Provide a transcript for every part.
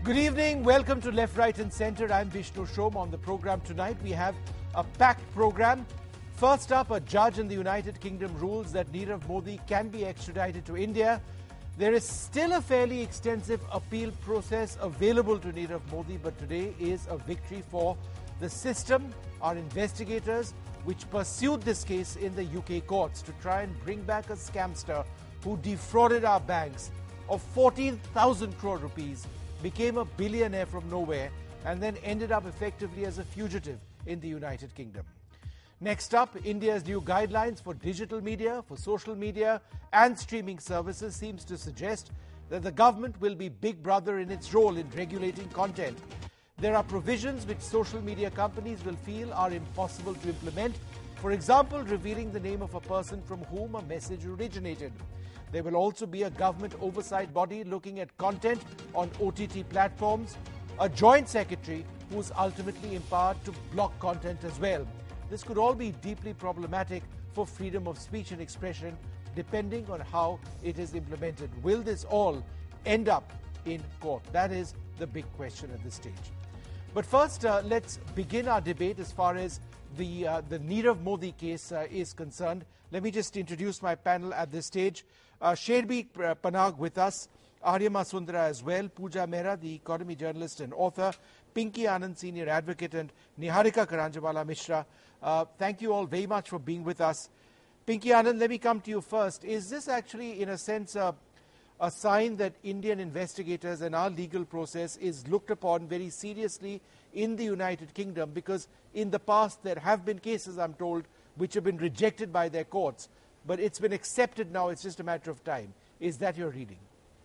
Good evening. Welcome to Left, Right and Centre. I'm Vishnu Shom. On the program tonight, we have a packed program. First up, a judge in the United Kingdom rules that Nirav Modi can be extradited to India. There is still a fairly extensive appeal process available to Nirav Modi, but today is a victory for the system, our investigators, which pursued this case in the UK courts to try and bring back a scamster who defrauded our banks of 14,000 crore rupees, became a billionaire from nowhere, and then ended up effectively as a fugitive in the United Kingdom. Next up, India's new guidelines for digital media, for social media and streaming services seems to suggest that the government will be big brother in its role in regulating content. There are provisions which social media companies will feel are impossible to implement. For example, revealing the name of a person from whom a message originated. There will also be a government oversight body looking at content on OTT platforms, a joint secretary who is ultimately empowered to block content as well. This could all be deeply problematic for freedom of speech and expression, depending on how it is implemented. Will this all end up in court? That is the big question at this stage. But first, let's begin our debate as far as the Nirav Modi case is concerned. Let me just introduce my panel at this stage. Sherbi Panag with us, Aryama Sundara as well, Pooja Mehra, the economy journalist and author, Pinky Anand, senior advocate, and Niharika Karanjawala Mishra. Thank you all very much for being with us. Pinky Anand, let me come to you first. Is this actually, in a sense, a sign that Indian investigators and our legal process is looked upon very seriously in the United Kingdom? Because in the past there have been cases, I'm told, which have been rejected by their courts, but it's been accepted now, it's just a matter of time. Is that your reading?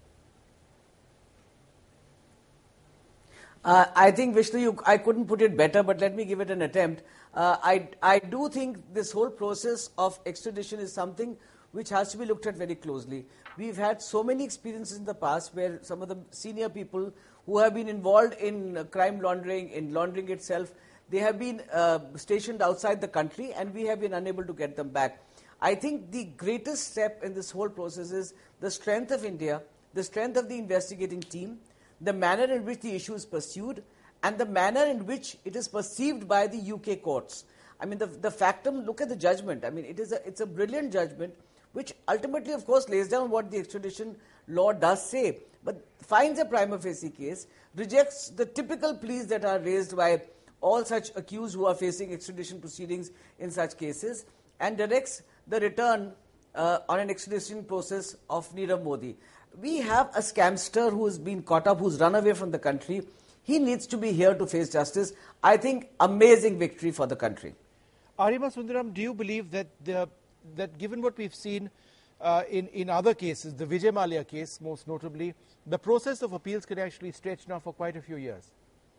I think, Vishnu, I couldn't put it better, but let me give it an attempt. I do think this whole process of extradition is something which has to be looked at very closely. We've had so many experiences in the past where some of the senior people who have been involved in crime laundering, in laundering itself, they have been stationed outside the country and we have been unable to get them back. I think the greatest step in this whole process is the strength of India, the strength of the investigating team, the manner in which the issue is pursued, and the manner in which it is perceived by the UK courts. I mean, the factum, look at the judgment. I mean, it's a brilliant judgment, which ultimately, of course, lays down what the extradition law does say, but finds a prima facie case, rejects the typical pleas that are raised by all such accused who are facing extradition proceedings in such cases, and directs the return on an extradition process of Nirav Modi. We have a scamster who has been caught up, who's run away from the country. He needs to be here to face justice. I think amazing victory for the country. Aryama Sundaram, do you believe that that given what we've seen in other cases, the Vijay Mallya case most notably, the process of appeals could actually stretch now for quite a few years?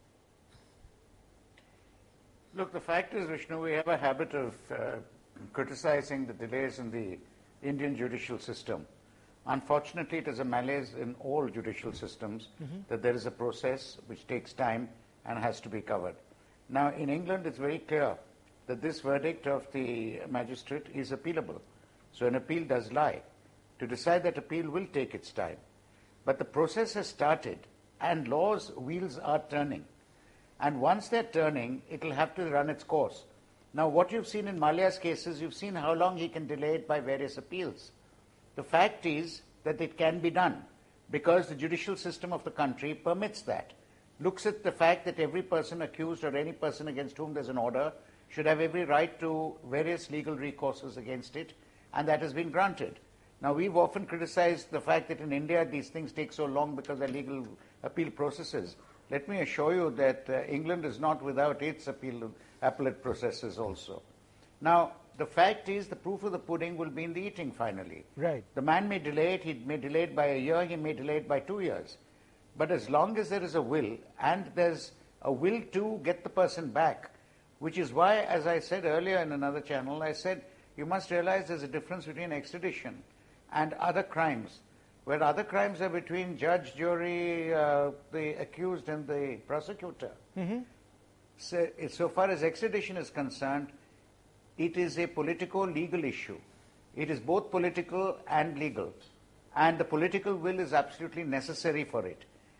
Look, the fact is, Vishnu, we have a habit of criticizing the delays in the Indian judicial system. Unfortunately, it is a malaise in all judicial systems that there is a process which takes time and has to be covered. Now, in England, it's very clear that this verdict of the magistrate is appealable. So an appeal does lie. To decide that appeal will take its time. But the process has started, and law's wheels are turning. And once they're turning, it will have to run its course. Now, what you've seen in Mallya's cases, you've seen how long he can delay it by various appeals. The fact is that it can be done because the judicial system of the country permits that. Looks at the fact that every person accused or any person against whom there's an order should have every right to various legal recourses against it, and that has been granted. Now, we've often criticized the fact that in India these things take so long because they're legal appeal processes. Let me assure you that England is not without its appellate processes also. Now, the fact is the proof of the pudding will be in the eating finally. Right. The man may delay it, he may delay it by a year, he may delay it by 2 years. But as long as there is a will, and there's a will to get the person back, which is why, as I said earlier in another channel, I said you must realize there's a difference between extradition and other crimes, where other crimes are between judge, jury, the accused and the prosecutor. So far as extradition is concerned, it is a politico-legal issue. It is both political and legal. And the political will is absolutely necessary for it.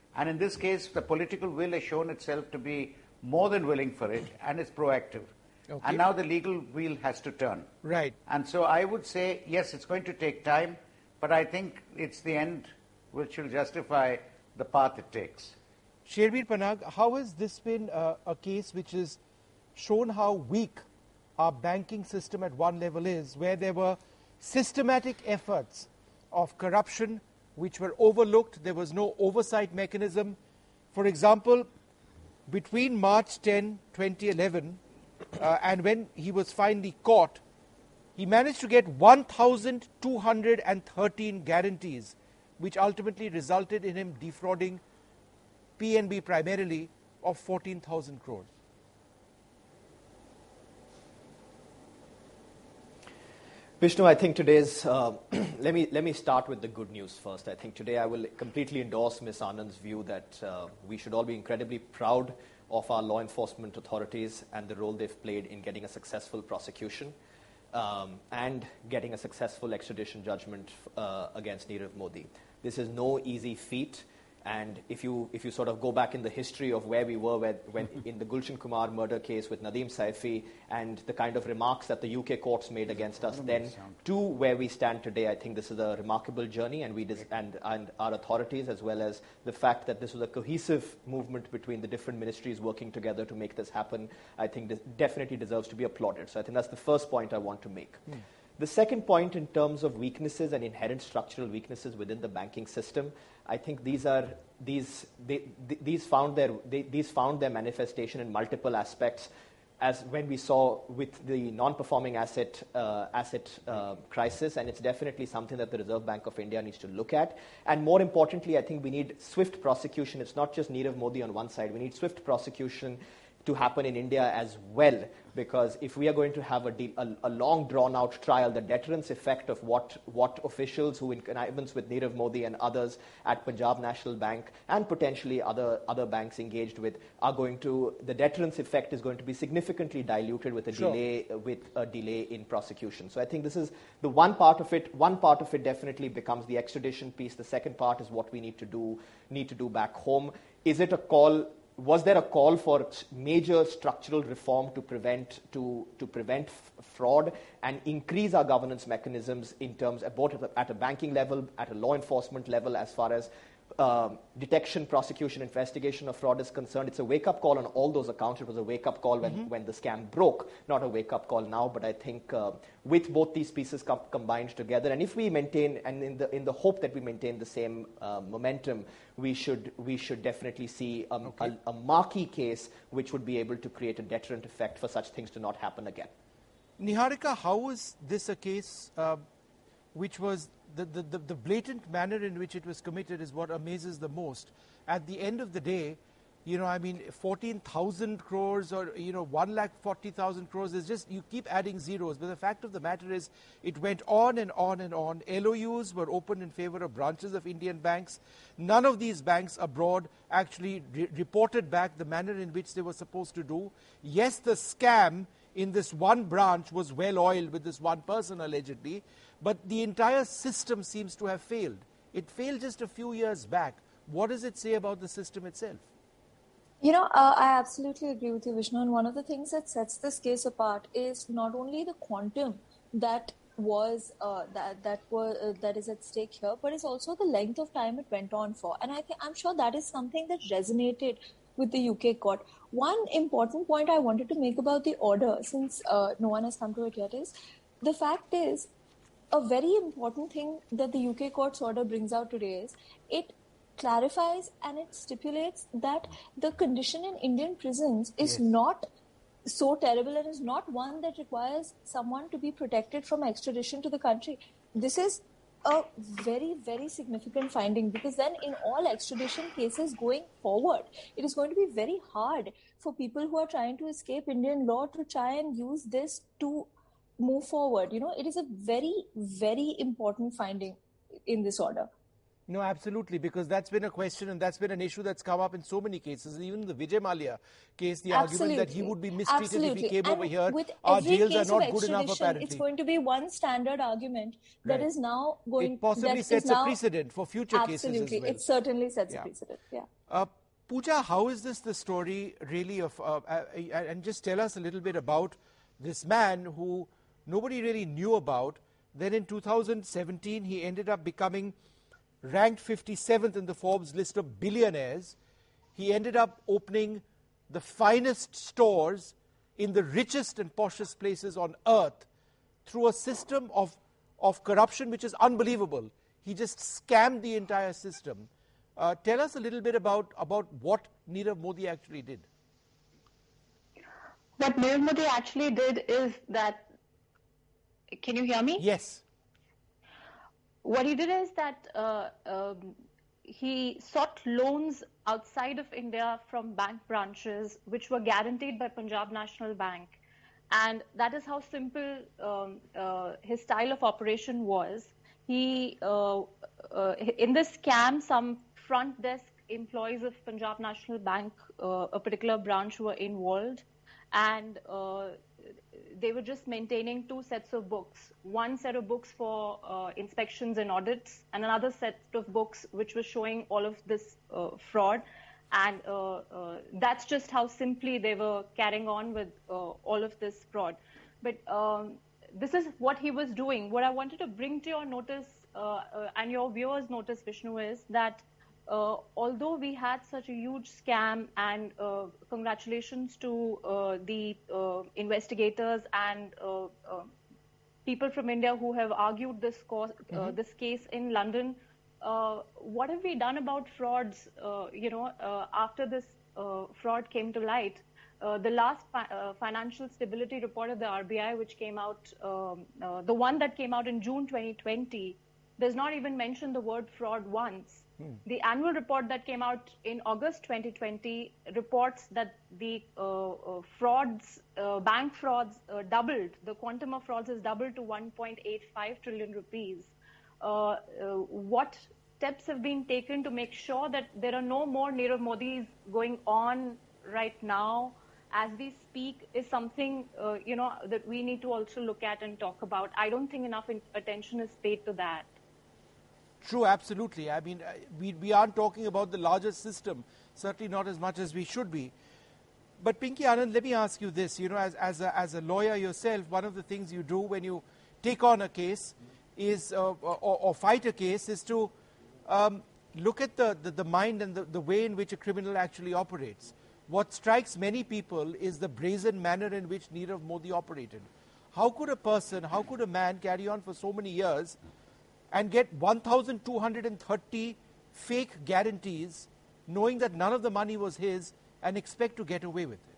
And in this case, the political will has shown itself to be more than willing for it, and it's proactive. Okay. And now the legal wheel has to turn. Right. And so I would say, yes, it's going to take time, but I think it's the end which will justify the path it takes. Sherbir Panag, how has this been a case which has shown how weak our banking system at one level is, where there were systematic efforts of corruption which were overlooked, there was no oversight mechanism. For example, between March 10, 2011, and when he was finally caught, he managed to get 1,213 guarantees, which ultimately resulted in him defrauding PNB primarily of 14,000 crores. Vishnu, I think today's, let me start with the good news first. I think today I will completely endorse Ms. Anand's view that we should all be incredibly proud of our law enforcement authorities and the role they've played in getting a successful prosecution and getting a successful extradition judgment against Nirav Modi. This is no easy feat. And if you sort of go back in the history of where we were when in the Gulshan Kumar murder case with Nadeem Saifi and the kind of remarks that the UK courts made against us then to where we stand today, I think this is a remarkable journey, and and our authorities, as well as the fact that this was a cohesive movement between the different ministries working together to make this happen, I think this definitely deserves to be applauded. So I think that's the first point I want to make. The second point, in terms of weaknesses and inherent structural weaknesses within the banking system, I think these found their manifestation in multiple aspects, as when we saw with the non-performing asset crisis, and it's definitely something that the Reserve Bank of India needs to look at. And more importantly, I think we need swift prosecution. It's not just Nirav Modi on one side. We need swift prosecution to happen in India as well, because if we are going to have a long drawn-out trial, the deterrence effect of what officials who in connivance with Nirav Modi and others at Punjab National Bank and potentially other banks engaged with are going to, the deterrence effect is going to be significantly diluted with a delay in prosecution. So I think this is the one part of it. One part of it definitely becomes the extradition piece. The second part is what we need to do back home. Is it a call? Was there a call for major structural reform to prevent fraud and increase our governance mechanisms in terms of both at a banking level, at a law enforcement level, as far as detection, prosecution, investigation of fraud is concerned? It's a wake-up call on all those accounts. It was a wake-up call when the scam broke, not a wake-up call now. But I think with both these pieces combined together, and if we maintain, and in the hope that we maintain the same momentum, we should definitely see a marquee case which would be able to create a deterrent effect for such things to not happen again. Niharika, how is this a case which was the blatant manner in which it was committed is what amazes the most. At the end of the day, 14,000 crores or, 1,40,000 crores is just, you keep adding zeros. But the fact of the matter is, it went on and on and on. LOUs were opened in favor of branches of Indian banks. None of these banks abroad actually reported back the manner in which they were supposed to do. Yes, the scam in this one branch was well oiled with this one person allegedly, but the entire system seems to have failed. It failed just a few years back. What does it say about the system itself? I absolutely agree with you, Vishnu. And one of the things that sets this case apart is not only the quantum that is at stake here, but it's also the length of time it went on for. And I'm sure that is something that resonated with the UK court. One important point I wanted to make about the order, since no one has come to it yet, is the fact is, a very important thing that the UK court's order brings out today is it clarifies and it stipulates that the condition in Indian prisons is not so terrible and is not one that requires someone to be protected from extradition to the country. This is a very, very significant finding, because then in all extradition cases going forward, it is going to be very hard for people who are trying to escape Indian law to try and use this to move forward. It is a very, very important finding in this order. No, absolutely, because that's been a question and that's been an issue that's come up in so many cases. Even the Vijay Mallya case, the argument that he would be mistreated if he came over here. With Our every jails are case of not good enough, extradition, apparently. it's going to be one standard argument that Right. is now going. It possibly that sets is a now, precedent for future cases as absolutely, well. it certainly sets a precedent. Yeah. Pooja, how is this the story really of, and just tell us a little bit about this man who nobody really knew about. Then in 2017, he ended up becoming ranked 57th in the Forbes list of billionaires. He ended up opening the finest stores in the richest and poshest places on earth through a system of corruption which is unbelievable. He just scammed the entire system. Tell us a little bit about what Nirav Modi actually did. What Nirav Modi actually did is that, can you hear me? Yes. What he did is that he sought loans outside of India from bank branches which were guaranteed by Punjab National Bank. And that is how simple his style of operation was. He, in this scam, some front desk employees of Punjab National Bank, a particular branch, were involved. And they were just maintaining two sets of books. One set of books for inspections and audits, and another set of books which was showing all of this fraud. And that's just how simply they were carrying on with all of this fraud. But this is what he was doing. What I wanted to bring to your notice and your viewers' notice, Vishnu, is that although we had such a huge scam, and congratulations to the investigators and people from India who have argued this this case in London, what have we done about frauds? After this fraud came to light, the last financial stability report of the RBI, which came out, the one that came out in June 2020, does not even mention the word fraud once. The annual report that came out in August 2020 reports that the frauds, bank frauds, doubled. The quantum of frauds has doubled to 1.85 trillion rupees. What steps have been taken to make sure that there are no more Nirav Modis going on right now as we speak is something that we need to also look at and talk about. I don't think enough attention is paid to that. True, absolutely. I mean, we aren't talking about the larger system, certainly not as much as we should be. But Pinky Anand, let me ask you this. As a lawyer yourself, one of the things you do when you take on a case is, or fight a case, is to look at the mind and the way in which a criminal actually operates. What strikes many people is the brazen manner in which Nirav Modi operated. How could a man carry on for so many years and get 1,230 fake guarantees, knowing that none of the money was his, and expect to get away with it?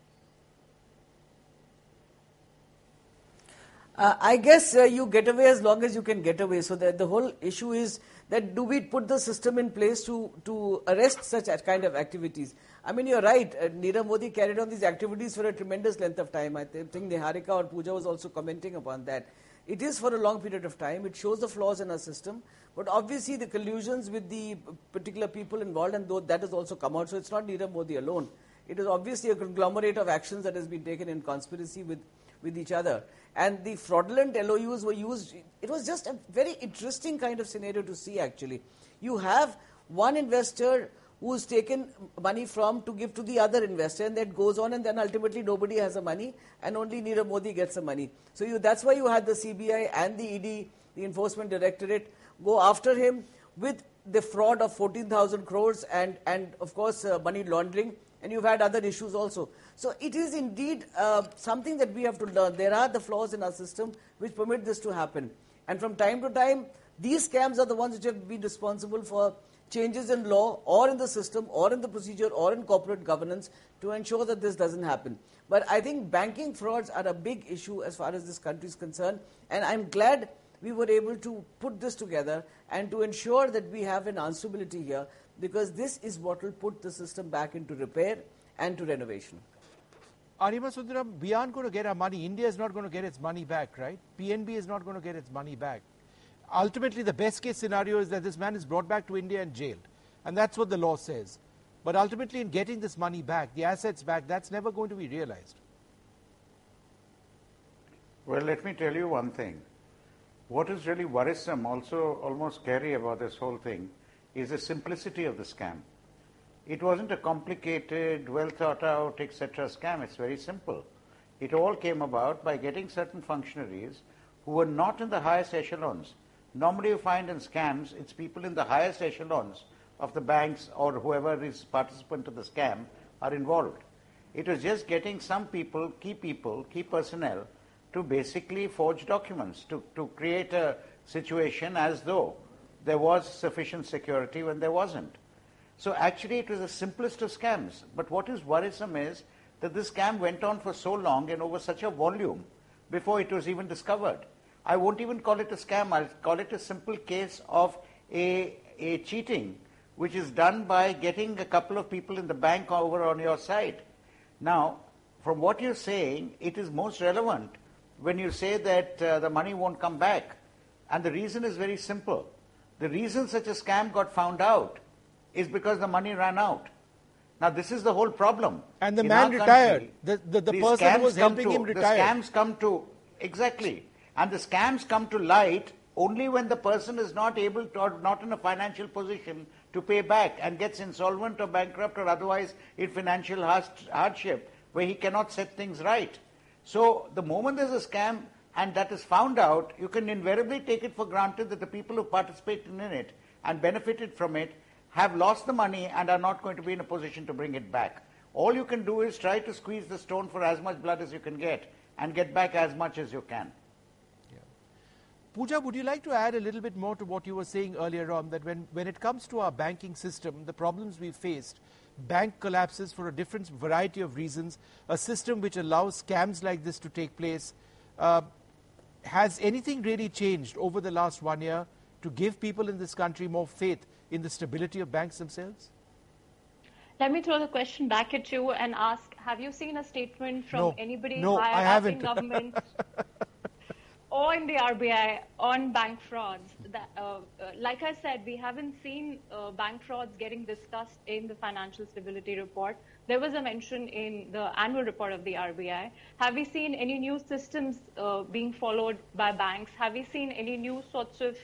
I guess you get away as long as you can get away. So the whole issue is that do we put the system in place to arrest such kind of activities? I mean, you're right. Nirav Modi carried on these activities for a tremendous length of time. I think Niharika or Pooja was also commenting upon that. It is for a long period of time. It shows the flaws in our system. But obviously the collusions with the particular people involved, and that has also come out. So it's not Nirav Modi alone. It is obviously a conglomerate of actions that has been taken in conspiracy with each other. And the fraudulent LOUs were used. It was just a very interesting kind of scenario to see, actually. You have one investor who's taken money to give to the other investor, and that goes on, and then ultimately nobody has the money, and only Nirav Modi gets the money. So that's why you had the CBI and the ED, the Enforcement Directorate, go after him with the fraud of 14,000 crores and of course money laundering, and you've had other issues also. So it is indeed something that we have to learn. There are the flaws in our system which permit this to happen. And from time to time, these scams are the ones which have been responsible for changes in law or in the system or in the procedure or in corporate governance to ensure that this doesn't happen. But I think banking frauds are a big issue as far as this country is concerned, and I'm glad we were able to put this together and to ensure that we have an answerability here, because this is what will put the system back into repair and to renovation. Arima Sundaram, we aren't going to get our money. India is not going to get its money back, right? PNB is not going to get its money back. ultimately the best case scenario is that this man is brought back to India and jailed. And that's what the law says. But ultimately in getting this money back, the assets back, that's never going to be realized. Well, let me tell you one thing. What is really worrisome, also almost scary about this whole thing, is the simplicity of the scam. It wasn't a complicated, well thought out, etc. scam. It's very simple. It all came about by getting certain functionaries who were not in the highest echelons. Normally you find in scams, it's people in the highest echelons of the banks or whoever is participant of the scam are involved. It was just getting some people, key personnel, to basically forge documents, to create a situation as though there was sufficient security when there wasn't. So actually it was the simplest of scams. But what is worrisome is that this scam went on for so long and over such a volume before it was even discovered. I won't even call it a scam, I'll call it a simple case of a cheating which is done by getting a couple of people in the bank over on your side. Now, from what you're saying, it is most relevant when you say that the money won't come back. And the reason is very simple. The reason such a scam got found out is because the money ran out. Now this is the whole problem. And the man retired. The person who was helping him retired. The scams come to, exactly. And the scams come to light only when the person is not able to, or not in a financial position to pay back and gets insolvent or bankrupt or otherwise in financial hardship where he cannot set things right. So the moment there's a scam and that is found out, you can invariably take it for granted that the people who participated in it and benefited from it have lost the money and are not going to be in a position to bring it back. All you can do is try to squeeze the stone for as much blood as you can get and get back as much as you can. Yeah. Pooja, would you like to add a little bit more to what you were saying earlier on, that when it comes to our banking system, the problems we faced, bank collapses for a different variety of reasons, a system which allows scams like this to take place. Has anything really changed over the last 1 year to give people in this country more faith in the stability of banks themselves? Let me throw the question back at you and ask, have you seen a statement from anybody higher up in government or in the RBI on bank frauds? That, like I said, we haven't seen bank frauds getting discussed in the Financial Stability Report. There was a mention in the annual report of the RBI. Have we seen any new systems being followed by banks? Have we seen any new sorts of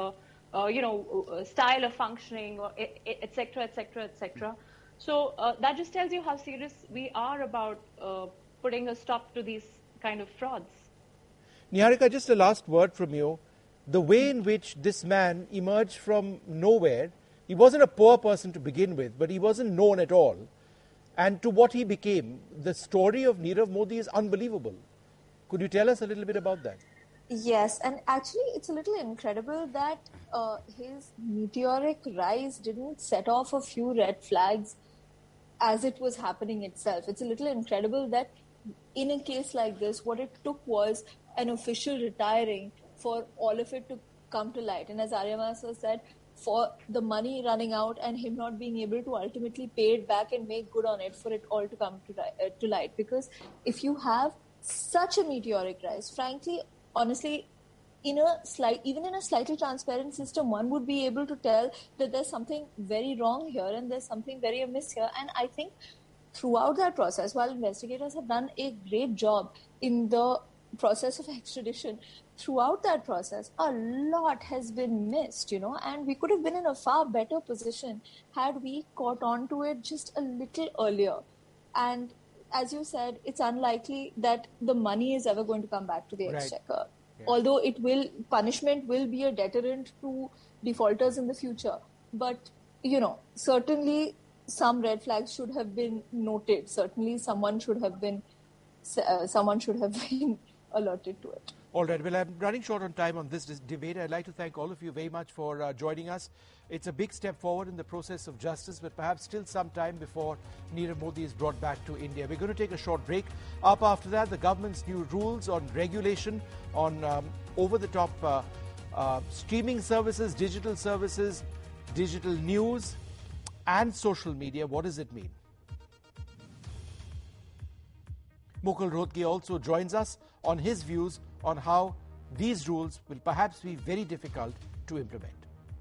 style of functioning, or et cetera, et cetera, et cetera? So that just tells you how serious we are about putting a stop to these kind of frauds. Niharika, just a last word from you. The way in which this man emerged from nowhere, he wasn't a poor person to begin with, but he wasn't known at all. And to what he became, the story of Nirav Modi is unbelievable. Could you tell us a little bit about that? Yes, and actually it's a little incredible that his meteoric rise didn't set off a few red flags as it was happening itself. It's a little incredible that in a case like this, what it took was an official retiring for all of it to come to light. And as Aryamasa said, for the money running out and him not being able to ultimately pay it back and make good on it, for it all to come to light. Because if you have such a meteoric rise, frankly, honestly, even in a slightly transparent system, one would be able to tell that there's something very wrong here and there's something very amiss here. And I think throughout that process, while investigators have done a great job in the process of extradition, throughout that process, a lot has been missed, and we could have been in a far better position had we caught on to it just a little earlier. And as you said, it's unlikely that the money is ever going to come back to the exchequer. Yeah. Although punishment will be a deterrent to defaulters in the future. But, certainly some red flags should have been noted. Certainly someone should have been alerted to it. All right. Well, I'm running short on time on this debate. I'd like to thank all of you very much for joining us. It's a big step forward in the process of justice, but perhaps still some time before Nirav Modi is brought back to India. We're going to take a short break. Up after that, the government's new rules on regulation on over-the-top streaming services, digital news, and social media. What does it mean? Mukul Rohtgi also joins us on his views on how these rules will perhaps be very difficult to implement.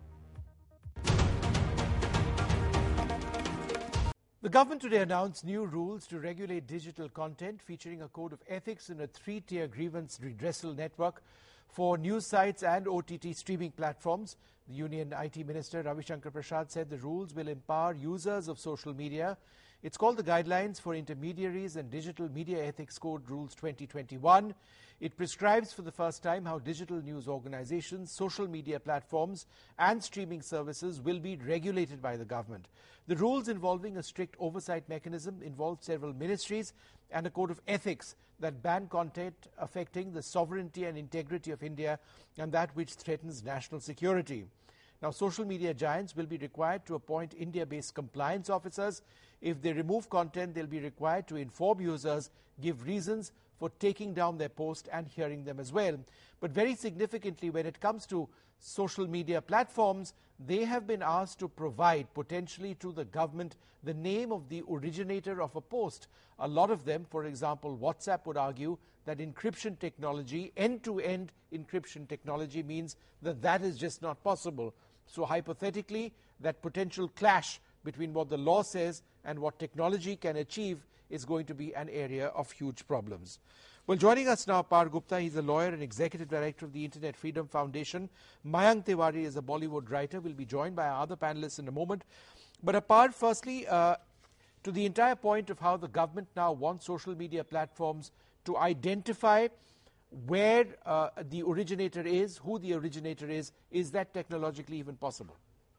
The government today announced new rules to regulate digital content, featuring a code of ethics and a 3-tier grievance redressal network for news sites and OTT streaming platforms. The Union IT Minister Ravi Shankar Prasad said the rules will empower users of social media. It's called the Guidelines for Intermediaries and Digital Media Ethics Code Rules 2021. It prescribes for the first time how digital news organizations, social media platforms and streaming services will be regulated by the government. The rules, involving a strict oversight mechanism, involve several ministries and a code of ethics that ban content affecting the sovereignty and integrity of India and that which threatens national security. Now, social media giants will be required to appoint India-based compliance officers. If they remove content, they'll be required to inform users, give reasons for taking down their post and hearing them as well. But very significantly, when it comes to social media platforms, they have been asked to provide, potentially to the government, the name of the originator of a post. A lot of them, for example, WhatsApp, would argue that encryption technology, end-to-end encryption technology, means that that is just not possible. So hypothetically, that potential clash between what the law says and what technology can achieve is going to be an area of huge problems. Well, joining us now, Apar Gupta. He's a lawyer and executive director of the Internet Freedom Foundation. Mayank Tiwari is a Bollywood writer. We'll be joined by our other panelists in a moment. But Apar, firstly, to the entire point of how the government now wants social media platforms to identify where the originator is, who the originator is that technologically even possible?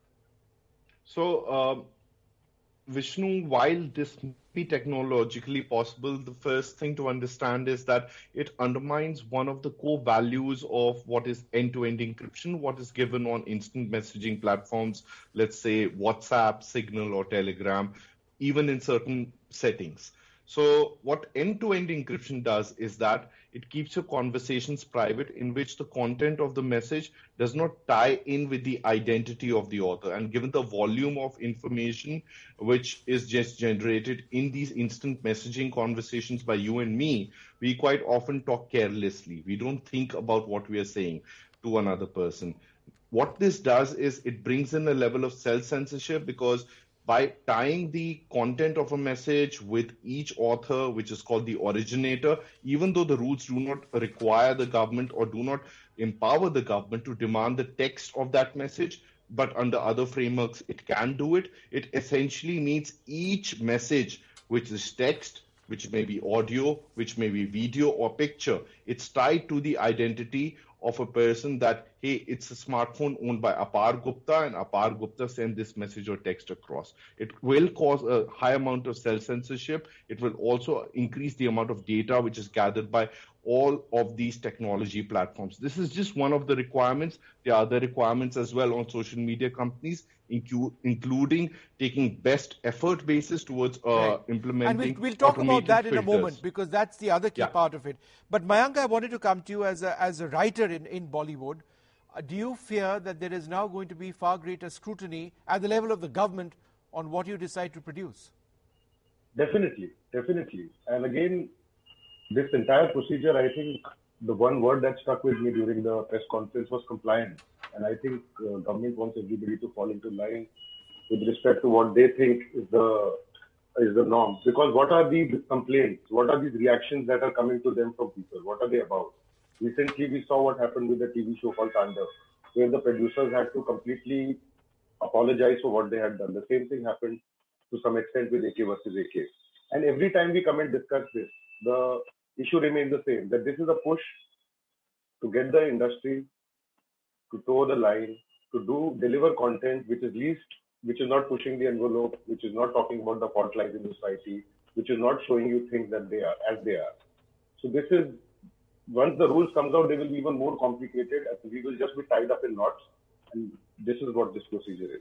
So, Vishnu, while this may be technologically possible, the first thing to understand is that it undermines one of the core values of what is end-to-end encryption, what is given on instant messaging platforms, let's say WhatsApp, Signal, or Telegram, even in certain settings. So what end-to-end encryption does is that it keeps your conversations private, in which the content of the message does not tie in with the identity of the author. And given the volume of information which is just generated in these instant messaging conversations by you and me, we quite often talk carelessly. We don't think about what we are saying to another person. What this does is it brings in a level of self-censorship, because by tying the content of a message with each author, which is called the originator, even though the rules do not require the government or do not empower the government to demand the text of that message, but under other frameworks it can do it, it essentially means each message which is text, which may be audio, which may be video or picture, it's tied to the identity of a person that, hey, it's a smartphone owned by Apar Gupta, and Apar Gupta sent this message or text across. It will cause a high amount of self-censorship. It will also increase the amount of data which is gathered by all of these technology platforms. This is just one of the requirements. There are other requirements as well on social media companies, including taking best effort basis towards implementing. And we'll talk about that in filters. a moment, because that's the other key part of it. But Mayank, I wanted to come to you as a writer in Bollywood. Do you fear that there is now going to be far greater scrutiny at the level of the government on what you decide to produce? Definitely. And again, this entire procedure, I think the one word that stuck with me during the press conference was compliance. And I think government wants everybody to fall into line with respect to what they think is the norm. Because what are these complaints? What are these reactions that are coming to them from people? What are they about? Recently, we saw what happened with the TV show called Tandav, where the producers had to completely apologize for what they had done. The same thing happened to some extent with AK versus AK. And every time we come and discuss this, the issue remains the same, that this is a push to get the industry to toe the line, to deliver content which is not pushing the envelope, which is not talking about the fault lines in society, which is not showing you things that they are as they are. So this is, once the rules comes out, they will be even more complicated, and we will just be tied up in knots. And this is what this procedure is.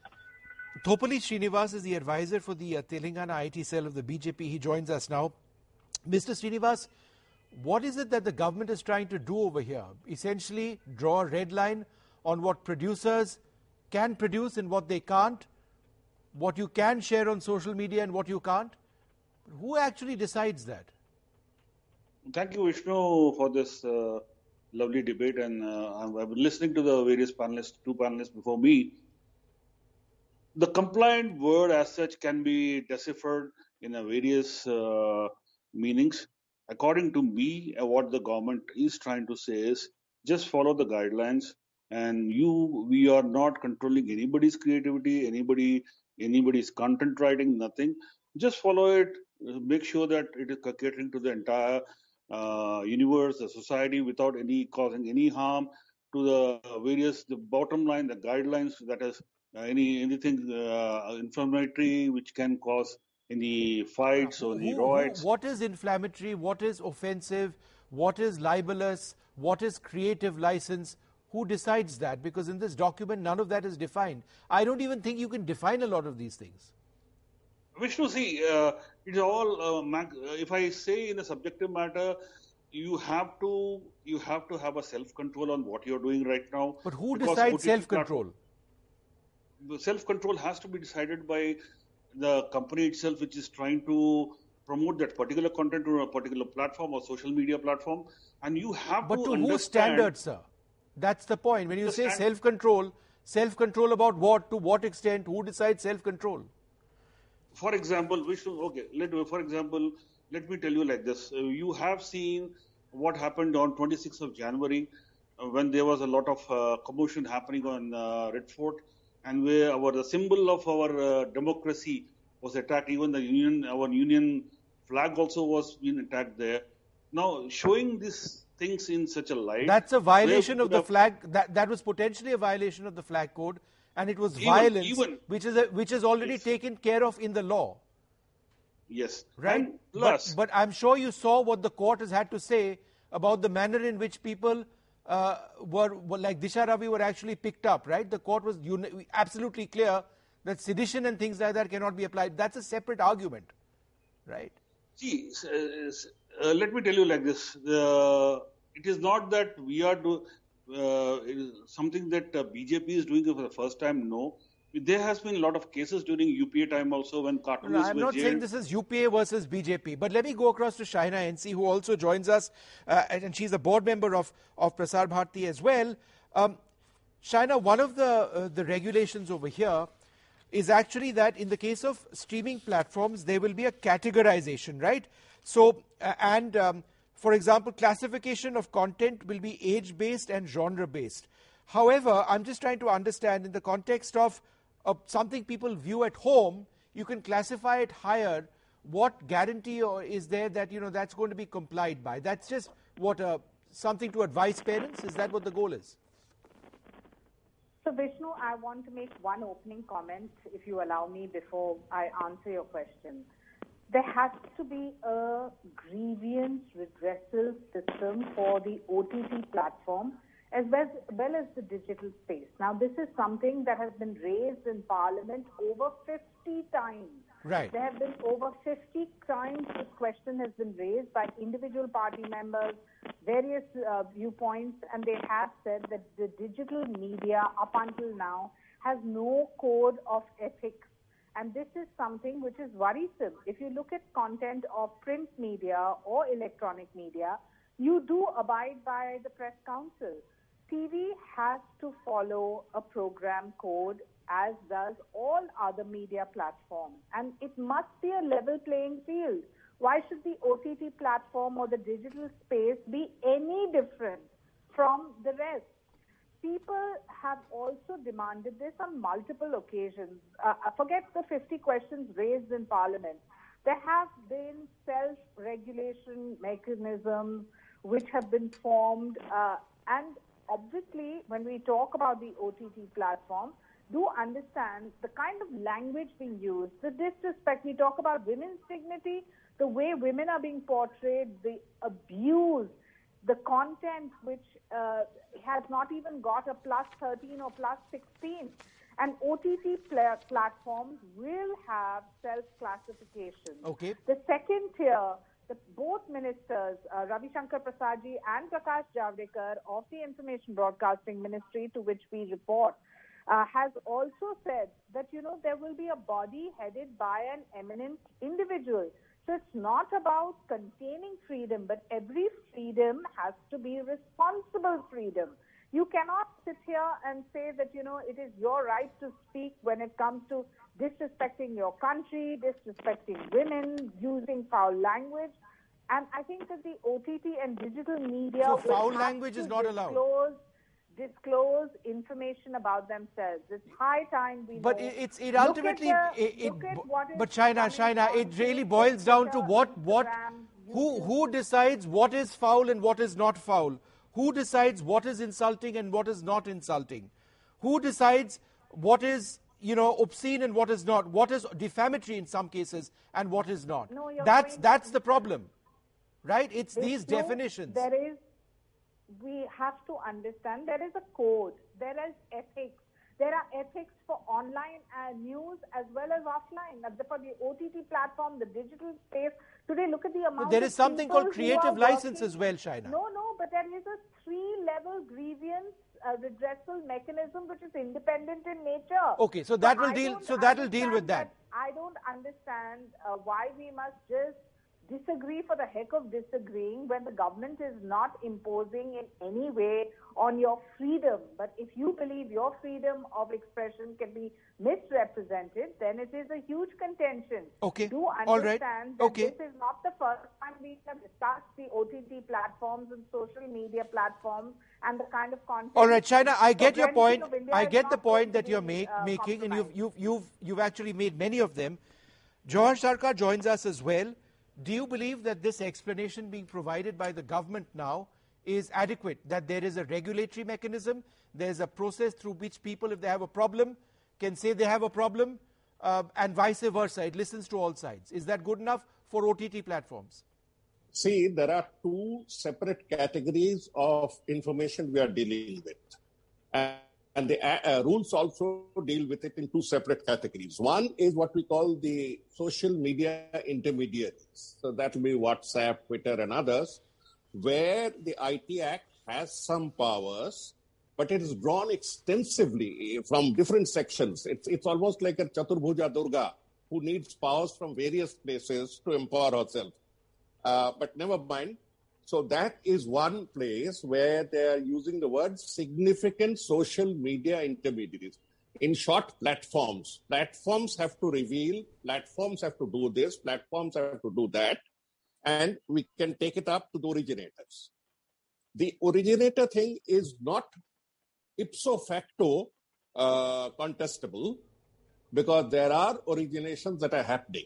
Thopali Srinivas is the advisor for the Telangana IT cell of the BJP. He joins us now. Mr. Srinivas, what is it that the government is trying to do over here? Essentially, draw a red line on what producers can produce and what they can't, what you can share on social media and what you can't? Who actually decides that? Thank you, Vishnu, for this lovely debate, and I've been listening to the various panelists, two panelists before me. The compliant word as such can be deciphered in a various meanings. According to me, what the government is trying to say is just follow the guidelines, and we are not controlling anybody's creativity, anybody's content writing, nothing. Just follow it. Make sure that it is catering to the entire universe, the society, without any causing any harm to the bottom line, the guidelines, that is anything inflammatory which can cause any fights or any riots. What is inflammatory? What is offensive? What is libelous? What is creative license? Who decides that? Because in this document, none of that is defined. I don't even think you can define a lot of these things. Vishnu, see, it's all. If I say in a subjective matter, you have to have a self-control on what you're doing right now. But who decides self-control? Self-control has to be decided by the company itself, which is trying to promote that particular content to a particular platform or social media platform, and you have to understand. But to whose standards, sir? That's the point. When you say self-control about what? To what extent? Who decides self-control? For example, let me tell you like this. You have seen what happened on 26th of January when there was a lot of commotion happening on Red Fort, and where the symbol of our democracy was attacked. Even our union flag also was being attacked there. Now, showing these things in such a light, that's a violation of the flag. That was potentially a violation of the flag code, and it was violence, which is already taken care of in the law. Yes, right. But I'm sure you saw what the court has had to say about the manner in which people were like Disha Ravi were actually picked up, right? The court was absolutely clear that sedition and things like that cannot be applied. That's a separate argument, right? See, let me tell you like this. It is not that we are something that BJP is doing for the first time. No. There has been a lot of cases during UPA time also when cartoonists I'm not saying this is UPA versus BJP, but let me go across to Shaina NC, who also joins us, and she's a board member of Prasar Bharati as well. Shaina, one of the regulations over here is actually that in the case of streaming platforms, there will be a categorization, right? So, for example, classification of content will be age-based and genre-based. However, I'm just trying to understand in the context of something people view at home, you can classify it higher. What guarantee is there that that's going to be complied by? That's just something to advise parents. Is that what the goal is? So Vishnu, I want to make one opening comment, if you allow me, before I answer your question. There has to be a grievance redressal system for the OTT platform as well as the digital space. Now, this is something that has been raised in Parliament over 50 times. Right. There have been over 50 times this question has been raised by individual party members, various viewpoints, and they have said that the digital media up until now has no code of ethics. And this is something which is worrisome. If you look at content of print media or electronic media, you do abide by the Press Council. TV has to follow a program code, as does all other media platforms. And it must be a level playing field. Why should the OTT platform or the digital space be any different from the rest? People have also demanded this on multiple occasions. Forget the 50 questions raised in Parliament. There have been self-regulation mechanisms which have been formed, and obviously, when we talk about the OTT platform, do understand the kind of language being used, the disrespect. We talk about women's dignity, the way women are being portrayed, the abuse, the content which has not even got a plus 13 or plus 16. And OTT platforms will have self-classification. Okay. The second tier, both ministers, Ravi Shankar Prasadji and Prakash Javadekar of the Information Broadcasting Ministry, to which we report, has also said that, there will be a body headed by an eminent individual. So it's not about containing freedom, but every freedom has to be responsible freedom. You cannot sit here and say that, it is your right to speak when it comes to disrespecting your country, disrespecting women, using foul language. And I think that the OTT and digital media So foul language is not allowed. Disclose information about themselves. It's high time we But know. it ultimately, but Shaina, it really boils down to who decides what is foul and what is not foul? Who decides what is insulting and what is not insulting? Who decides what is, obscene and what is not? What is defamatory in some cases and what is not? No, that's the problem, right? It's these definitions. We have to understand there is a code, there is ethics. There are ethics for online news as well as offline. For the OTT platform, the digital space, today look at the amount There is something called creative license as well, Shaina. No, but there is a 3-level grievance redressal mechanism which is independent in nature. Okay, so that will deal with that. I don't understand why we must just disagree for the heck of disagreeing when the government is not imposing in any way on your freedom. But if you believe your freedom of expression can be misrepresented, then it is a huge contention. Okay, Do understand that this is not the first time we have discussed the OTT platforms and social media platforms and the kind of content. All right, Shaina, I get your point. I get the point that you're making, and you've actually made many of them. Jawahar Sarkar joins us as well. Do you believe that this explanation being provided by the government now is adequate, that there is a regulatory mechanism, there's a process through which people, if they have a problem, can say they have a problem, and vice versa? It listens to all sides. Is that good enough for OTT platforms? See, there are two separate categories of information we are dealing with. And the rules also deal with it in two separate categories. One is what we call the social media intermediaries. So that will be WhatsApp, Twitter, and others, where the IT Act has some powers, but it is drawn extensively from different sections. It's almost like a Chaturbhuja Durga who needs powers from various places to empower herself. But never mind. So that is one place where they are using the word significant social media intermediaries. In short, platforms. Platforms have to reveal, platforms have to do this, platforms have to do that, and we can take it up to the originators. The originator thing is not ipso facto contestable, because there are originations that are happening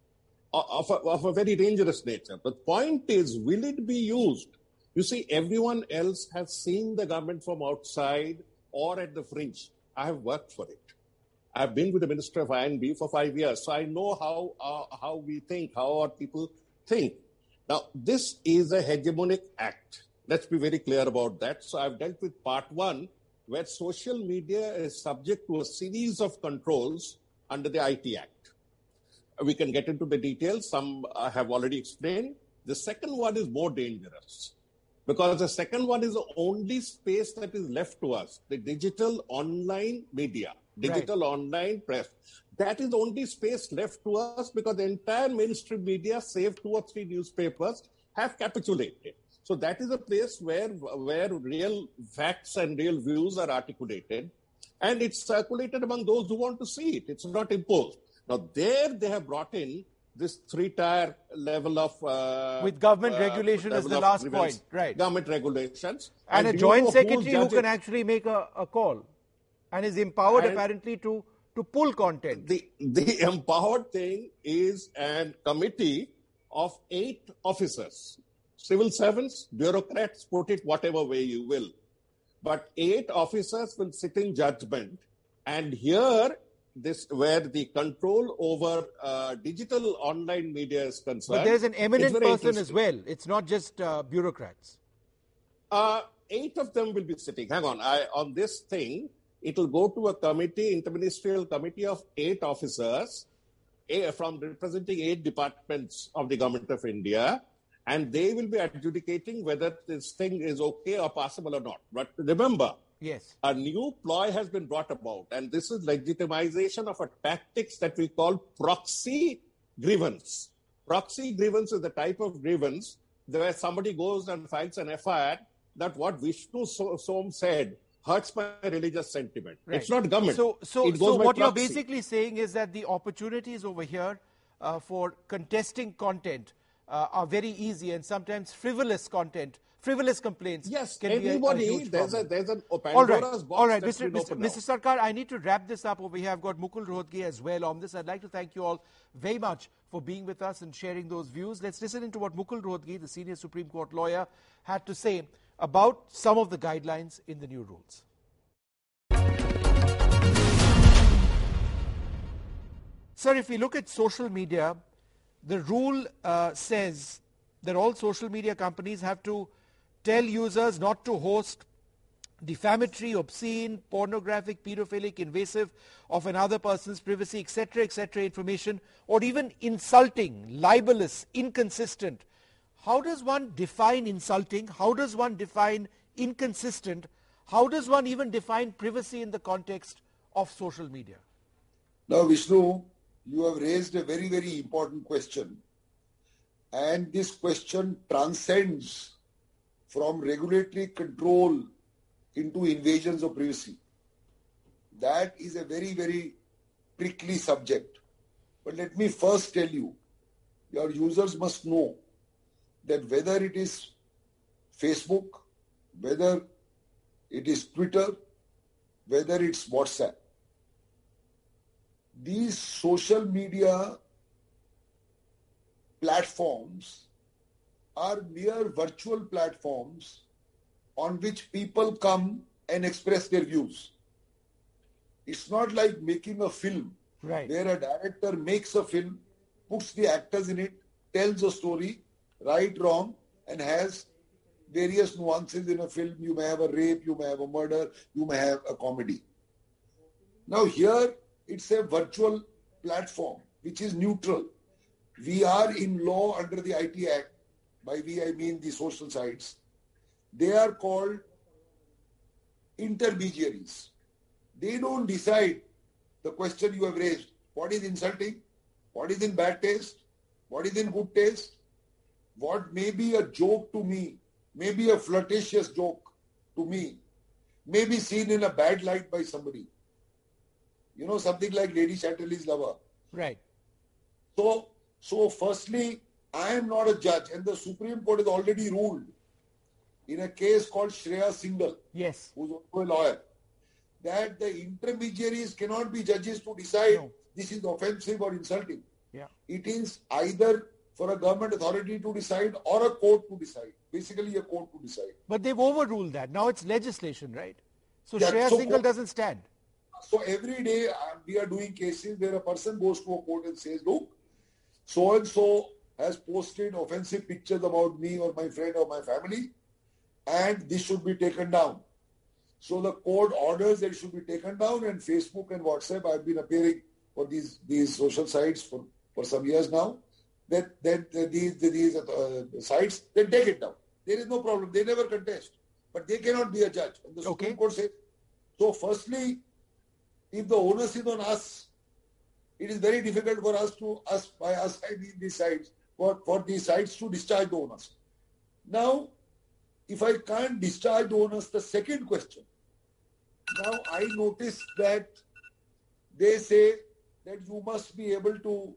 of a very dangerous nature. The point is, will it be used? You see, everyone else has seen the government from outside or at the fringe. I have worked for it. I've been with the Minister of INB for 5 years, so I know how we think, how our people think. Now, this is a hegemonic act. Let's be very clear about that. So I've dealt with part one, where social media is subject to a series of controls under the IT Act. We can get into the details. Some I have already explained. The second one is more dangerous, because the second one is the only space that is left to us, the digital online media, digital online press. That is the only space left to us, because the entire mainstream media, save 2 or 3 newspapers, have capitulated. So that is a place where real facts and real views are articulated, and it's circulated among those who want to see it. It's not imposed. Now, there they have brought in this 3-tier level of... with government regulation is the last point, right? Government regulations. And a joint secretary who can actually make a call and is empowered apparently to pull content. The empowered thing is a committee of 8 officers. Civil servants, bureaucrats, put it whatever way you will. But 8 officers will sit in judgment, and here... this where the control over digital online media is concerned. But there's an eminent person as well. It's not just bureaucrats. 8 of them will be sitting. Hang on. On this thing, it will go to a committee, interministerial committee of 8 officers from representing 8 departments of the government of India, and they will be adjudicating whether this thing is okay or possible or not. But remember, yes, a new ploy has been brought about, and this is legitimization of a tactics that we call proxy grievance. proxy grievance is the type of grievance where somebody goes and files an FIR that what Vishnu Som said hurts my religious sentiment. Right. It's not government. So it goes by what you're proxy. basically saying is that the opportunities over here for contesting content are very easy, and sometimes frivolous complaints. Yes, can anybody, be a huge there's problem. an Pandora's box. All right, that's been opened now. Mr. Sarkar, I need to wrap this up over here. I've got Mukul Rohatgi as well on this. I'd like to thank you all very much for being with us and sharing those views. Let's listen into what Mukul Rohatgi, the senior Supreme Court lawyer, had to say about some of the guidelines in the new rules. Sir, if we look at social media, the rule says that all social media companies have to tell users not to host defamatory, obscene, pornographic, pedophilic, invasive of another person's privacy, etc., information, or even insulting, libelous, inconsistent. How does one define insulting? How does one define inconsistent? How does one even define privacy in the context of social media? Now, Vishnu, you have raised a very, very important question. And this question transcends from regulatory control into invasions of privacy. That is a very, very prickly subject. But let me first tell you, your users must know that whether it is Facebook, whether it is Twitter, whether it's WhatsApp, these social media platforms are mere virtual platforms on which people come and express their views. It's not like making a film, right, where a director makes a film, puts the actors in it, tells a story, right, wrong, and has various nuances in a film. You may have a rape, you may have a murder, you may have a comedy. Now here, it's a virtual platform which is neutral. We are in law under the IT Act. By we, I mean the social sites. They are called intermediaries. They don't decide the question you have raised. What is insulting? What is in bad taste? What is in good taste? What may be a joke to me, may be a flirtatious joke to me, may be seen in a bad light by somebody. You know, something like Lady Chatterley's lover. Right. So firstly, I am not a judge, and the Supreme Court has already ruled in a case called Shreya Singhal, yes, who's also a lawyer, that the intermediaries cannot be judges to decide this is offensive or insulting. Yeah. It is either for a government authority to decide or a court to decide. Basically, a court to decide. But they've overruled that. Now it's legislation, right? So Yeah, Shreya so Singhal doesn't stand. So every day we are doing cases where a person goes to a court and says, look, so-and-so has posted offensive pictures about me or my friend or my family, and this should be taken down. So the court orders that it should be taken down, and Facebook and WhatsApp, I've been appearing for these social sites for some years now, that these sites, they take it down. There is no problem. They never contest. But they cannot be a judge. And the Supreme Court says, so firstly, if the onus is on us, it is very difficult for us, I mean these sites, for these sites to discharge the onus. Now, if I can't discharge the onus, the second question. Now, I noticed that they say that you must be able to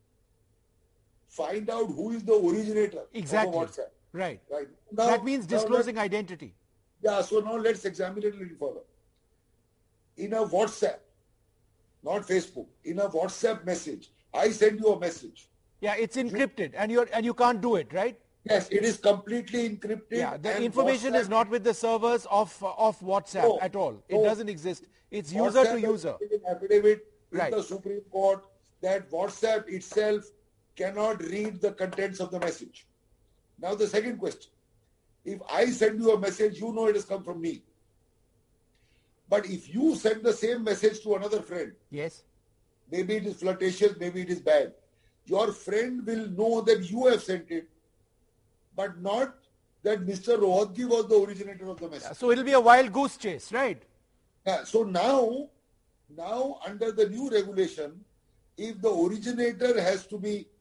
find out who is the originator of WhatsApp. Right. Now, that means disclosing identity. Yeah, so now let's examine it a little further. In a WhatsApp, not Facebook, in a WhatsApp message, I send you a message. Yeah, it's encrypted, and you can't do it, right? Yes, it is completely encrypted. Yeah, the information is not with the servers of WhatsApp at all. It doesn't exist. It's user to user. Affidavit in the Supreme Court that WhatsApp itself cannot read the contents of the message. Now the second question. If I send you a message, you know it has come from me. But if you send the same message to another friend, yes, maybe it is flirtatious, maybe it is bad, your friend will know that you have sent it, but not that Mr. Rohatgi was the originator of the message. Yeah, so it will be a wild goose chase, right? Yeah, so now under the new regulation, if the originator has to be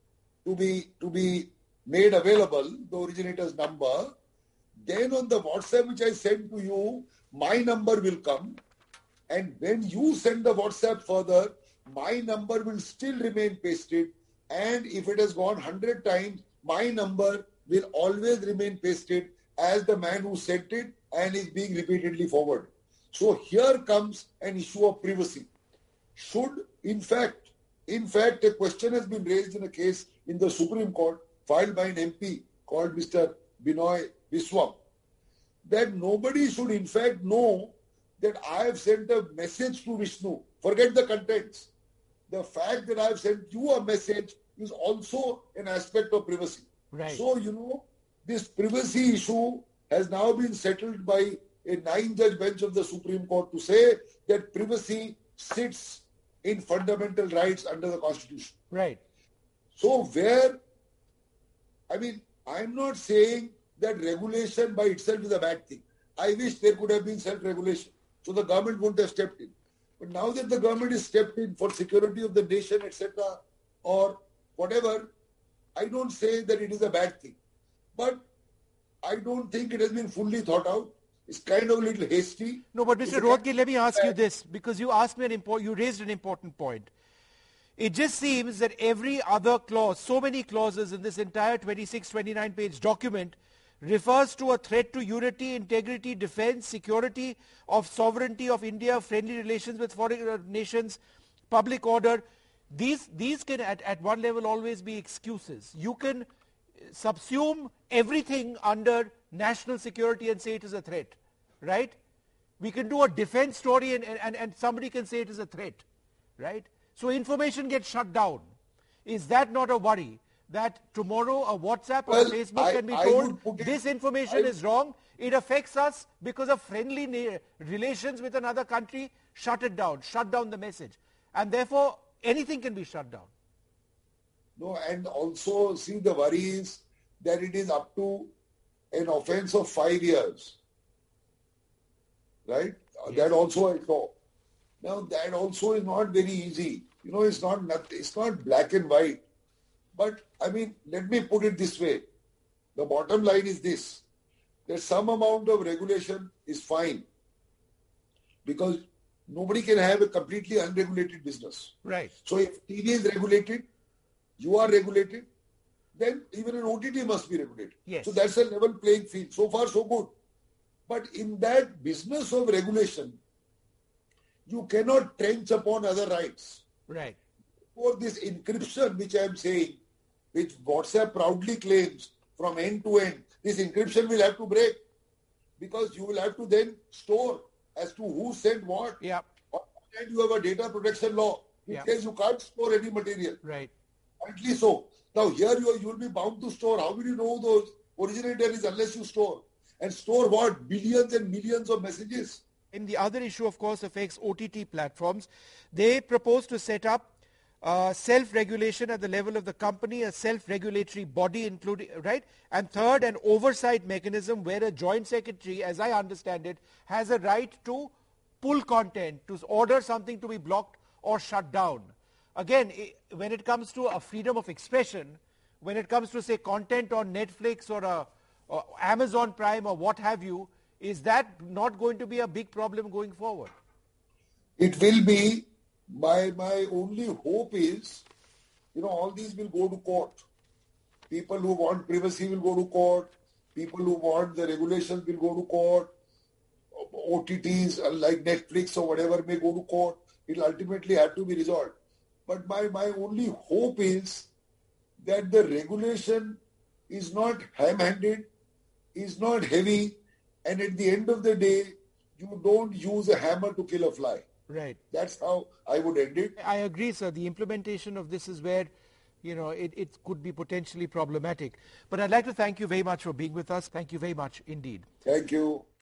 to be made available, the originator's number, then on the WhatsApp which I send to you, my number will come. And when you send the WhatsApp further, my number will still remain pasted. And if it has gone 100 times, my number will always remain pasted as the man who sent it and is being repeatedly forwarded. So here comes an issue of privacy. Should, in fact, a question has been raised in a case in the Supreme Court filed by an MP called Mr. Binoy Viswam, that nobody should in fact know that I have sent a message to Vishnu. Forget the contents. The fact that I have sent you a message is also an aspect of privacy. Right. So, this privacy issue has now been settled by a 9-judge bench of the Supreme Court to say that privacy sits in fundamental rights under the Constitution. Right. So I'm not saying that regulation by itself is a bad thing. I wish there could have been self-regulation, so the government wouldn't have stepped in. But now that the government has stepped in for security of the nation, etc., or whatever, I don't say that it is a bad thing. But I don't think it has been fully thought out. It's kind of a little hasty. No, but Mr. Rohde, let me ask you this, because you asked me you raised an important point. It just seems that every other clause, so many clauses in this entire 29-page document, refers to a threat to unity, integrity, defense, security of sovereignty of India, friendly relations with foreign nations, public order. These can at one level always be excuses. You can subsume everything under national security and say it is a threat, right? We can do a defense story and somebody can say it is a threat, right? So information gets shut down. Is that not a worry? That tomorrow a WhatsApp or Facebook can be told this information is wrong, it affects us because of friendly relations with another country, shut it down, shut down the message. And therefore, anything can be shut down. No, and also, see, the worry is that it is up to an offense of 5 years. Right? Yes. That also I saw. Now, that also is not very easy. It's not black and white. But, let me put it this way. The bottom line is this, that some amount of regulation is fine because nobody can have a completely unregulated business. Right. So if TV is regulated, you are regulated, then even an OTT must be regulated. Yes. So that's a level playing field. So far, so good. But in that business of regulation, you cannot trench upon other rights. Right. For this encryption, which I am saying, which WhatsApp proudly claims from end to end, this encryption will have to break because you will have to then store as to who sent what. Yeah. And you have a data protection law which says you can't store any material. Right. Rightly so. Now here you will be bound to store. How will you know the originator is unless you store? And store what? Billions and millions of messages. And the other issue, of course, affects OTT platforms. They propose to set up self-regulation at the level of the company, a self-regulatory body including, right? And third, an oversight mechanism where a joint secretary, as I understand it, has a right to pull content, to order something to be blocked or shut down. Again, when it comes to a freedom of expression, when it comes to, say, content on Netflix or Amazon Prime or what have you, is that not going to be a big problem going forward? It will be. My only hope is, all these will go to court. People who want privacy will go to court. People who want the regulations will go to court. OTTs like Netflix or whatever may go to court. It will ultimately have to be resolved. But my only hope is that the regulation is not ham-handed, is not heavy, and at the end of the day, you don't use a hammer to kill a fly. Right. That's how I would end it. I agree, sir. The implementation of this is where, it could be potentially problematic. But I'd like to thank you very much for being with us. Thank you very much indeed. Thank you.